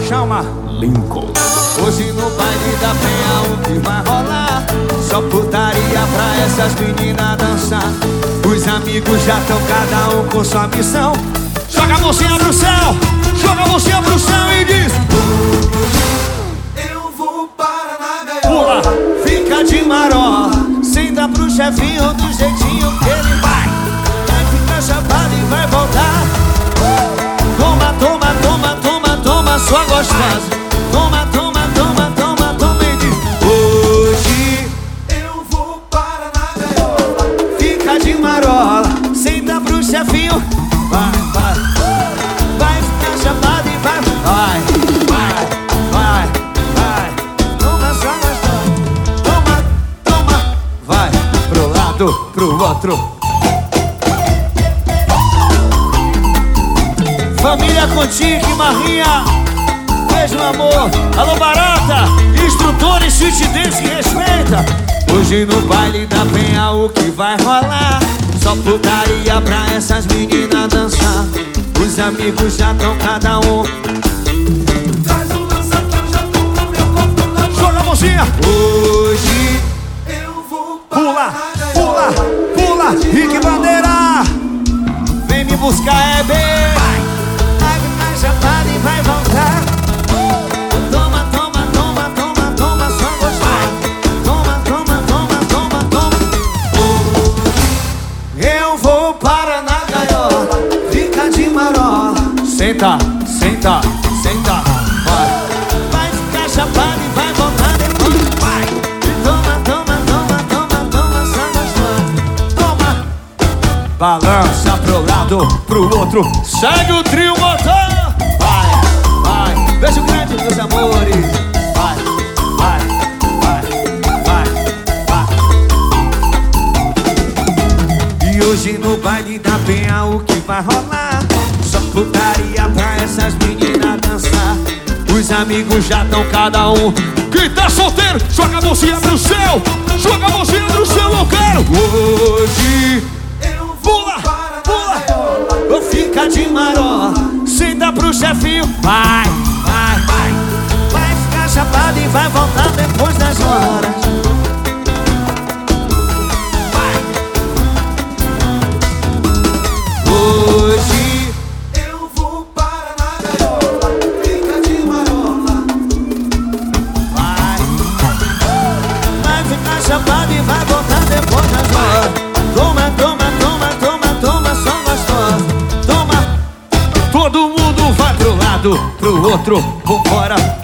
chama Lincoln. Hoje no baile da penha o que vai rolar? Só putaria pra essas meninas dançar. Os amigos já estão cada um com sua missão. Joga a mãozinha pro céu, joga a mãozinha pro céu e diz: eu vou para na gaiola. pula, Fica de marola, senta pro chefinho do jeitinho que ele vai. Vai ficar chapado e vai voltar. Toma, toma, toma, toma, toma, sua gostosa. Toma, toma, toma, toma, toma e diz: hoje eu vou para na gaiola. Fica de marola, senta pro chefinho. Vai, vai, vai ficar chapado e vai. Vai, vai, vai, vai. Toma, sua gostosa. Toma, toma. Vai pro lado, pro outro. Família Contique, Marrinha, beijo no amor. Alô Barata, instrutores, chute dance que respeita. Hoje no baile da penha o que vai rolar? Só putaria pra essas meninas dançar. Os amigos já estão cada um. Traz o lança-pão, já tô no meu corpo. joga a mãozinha. Hoje eu vou Pula, pula, pula, Rick Bandeira. vem me buscar, é bem. Vai ficar chapado e vai voltar. Toma, toma, toma, toma, toma, só gostar. Toma, toma, toma, toma, toma. Eu vou para na gaiola. Fica de marola. Senta, senta, senta. Vai, vai ficar chapado e vai voltar depois. Vai. Toma, toma, toma, toma, toma, só gostar. Toma. Balança pro lado, pro outro. Segue o trio motor. Vai, vai. Beijo grande, meus amores. Vai, vai, vai, vai, vai. E hoje no baile da penha o que vai rolar? Só putaria pra essas meninas dançar. Os amigos já estão cada um. Quem tá solteiro, joga a mãozinha pro céu. Joga a mãozinha pro céu, eu quero. Hoje eu Pula, pula. vou ficar de marola. Senta pro chefinho. Vai, vai, vai. Vai ficar chapado e vai voltar depois das horas. Vai. Hoje eu vou para na gaiola. Fica de marola. Vai. Vai ficar chapado e vai voltar depois das horas. Toma, toma, toma, toma, toma, só gostosa. Toma. Todo mundo vai pro lado, pro outro. Vambora.